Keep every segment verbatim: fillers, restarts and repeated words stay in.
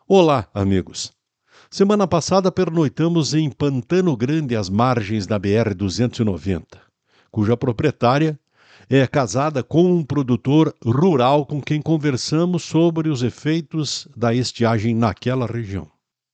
Olá, amigos. Semana passada pernoitamos em Pantano Grande, às margens da B R duzentos e noventa, cuja proprietária é casada com um produtor rural com quem conversamos sobre os efeitos da estiagem naquela região.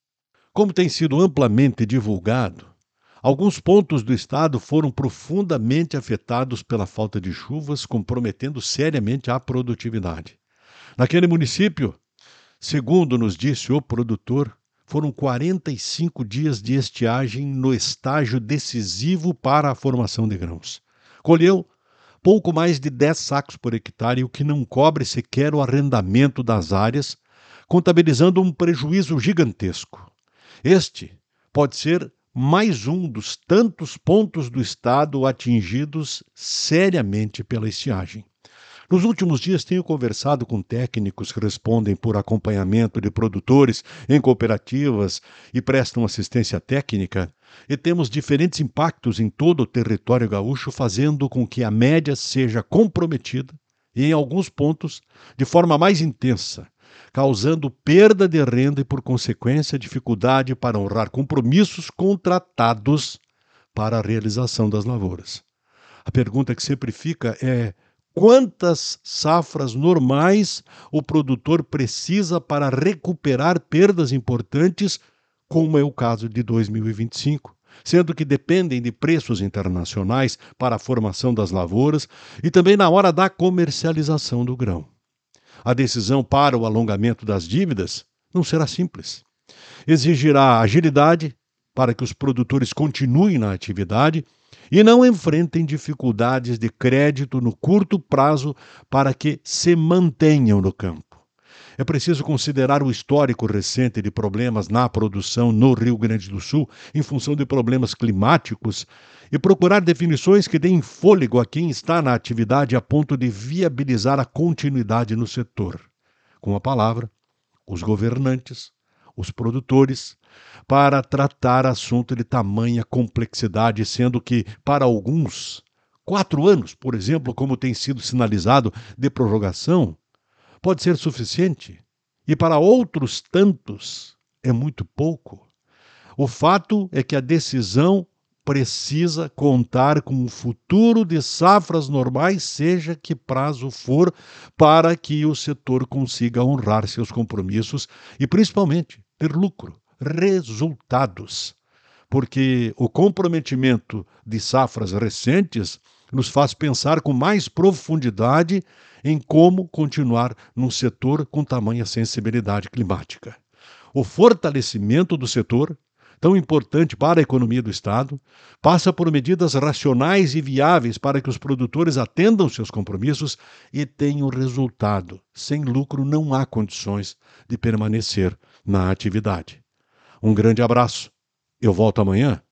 Como tem sido amplamente divulgado, alguns pontos do estado foram profundamente afetados pela falta de chuvas, comprometendo seriamente a produtividade. Naquele município, segundo nos disse o produtor, foram quarenta e cinco dias de estiagem no estágio decisivo para a formação de grãos. Colheu pouco mais de dez sacos por hectare, o que não cobre sequer o arrendamento das áreas, contabilizando um prejuízo gigantesco. Este pode ser mais um dos tantos pontos do estado atingidos seriamente pela estiagem. Nos últimos dias tenho conversado com técnicos que respondem por acompanhamento de produtores em cooperativas e prestam assistência técnica, e temos diferentes impactos em todo o território gaúcho, fazendo com que a média seja comprometida e, em alguns pontos, de forma mais intensa, causando perda de renda e, por consequência, dificuldade para honrar compromissos contratados para a realização das lavouras. A pergunta que sempre fica é: quantas safras normais o produtor precisa para recuperar perdas importantes, como é o caso de dois mil e vinte e cinco, sendo que dependem de preços internacionais para a formação das lavouras e também na hora da comercialização do grão. A decisão para o alongamento das dívidas não será simples. Exigirá agilidade para que os produtores continuem na atividade e não enfrentem dificuldades de crédito no curto prazo para que se mantenham no campo. É preciso considerar o histórico recente de problemas na produção no Rio Grande do Sul, em função de problemas climáticos, e procurar definições que deem fôlego a quem está na atividade a ponto de viabilizar a continuidade no setor. Com a palavra, os governantes, os produtores, para tratar assunto de tamanha complexidade, sendo que, para alguns, quatro anos, por exemplo, como tem sido sinalizado, de prorrogação, pode ser suficiente, e para outros tantos é muito pouco. O fato é que a decisão precisa contar com o futuro de safras normais, seja que prazo for, para que o setor consiga honrar seus compromissos e, principalmente, ter lucro, resultados. Porque o comprometimento de safras recentes nos faz pensar com mais profundidade em como continuar num setor com tamanha sensibilidade climática. O fortalecimento do setor, tão importante para a economia do Estado, passa por medidas racionais e viáveis para que os produtores atendam seus compromissos e tenham resultado. Sem lucro não há condições de permanecer na atividade. Um grande abraço. Eu volto amanhã